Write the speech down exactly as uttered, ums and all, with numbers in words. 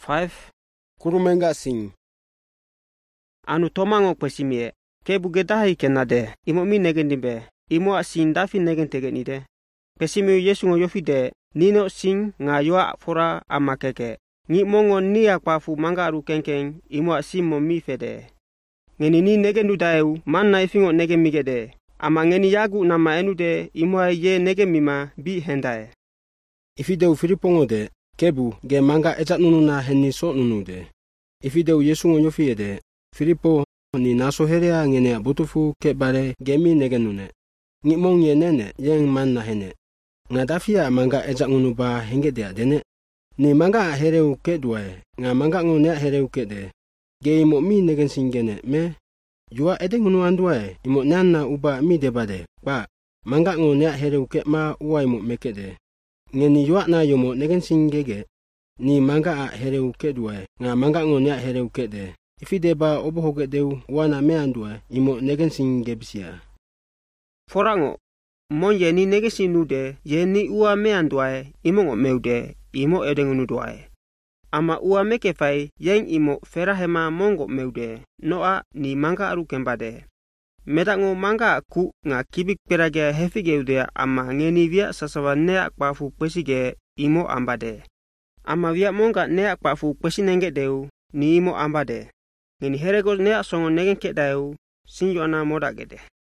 five. Kurumenga sing. Anu tomango pesimie. Kebu gedahi kenade. Imo mi negendibe. Imo asin dafi negen tegenide. Pesimiu Yesu ngo yofide. Nino sing ngayoa fora amakeke. Ngi mongo ni akpafu manga aru kenkeng. Imo asin mo mi fede. Ngeni ni negendu daeu. Man na ifingo negen migede. Ama ngeni yagu nama enude. Imo ye negen mima bi hendae. Ifideu Filipongo de. Kebu ge manga ejat nunu na heni so nunu de. Ifideu Yesu ngo yofide. Filipo ni naso herea ngene butufu ke bare gemi negenune. Ngi mong ye nene yeng man na hene. Nga dafia manga ejak ngunu ba henge dea dene. Ni manga hereu ke duae. Nga manga ngone hereu ke de. Ge imo mi negen singene me. Jua ede ngunu anduae. Imo nana uba mi debade. Ba manga ngone hereu ke ma uwa imo meke de. Ngeni jua na yomo negen singege. Ni manga a hereu ke duae. Nga manga ngone hereu ke de. Ifideba obo hoge deu wana me andua imo negen singe bisia. Forango. Mon ye ni negen sinude. Ye ni ua me anduae. Imo ngo meude. Imo edengunu duae. Ama ua meke fai. Yeng imo ferahema mongo meude. Noa ni manga aru kembade. Medango manga ku nga kibik perage hefigeude. Ama ngeni via sasawa nea kwafu pesige. Imo ambade. Ama via monga nea kwafu pesinenge deu. Ni imo ambade. Ngeni heregol nea songo negen ke daeu. Sinjo ana moda gede.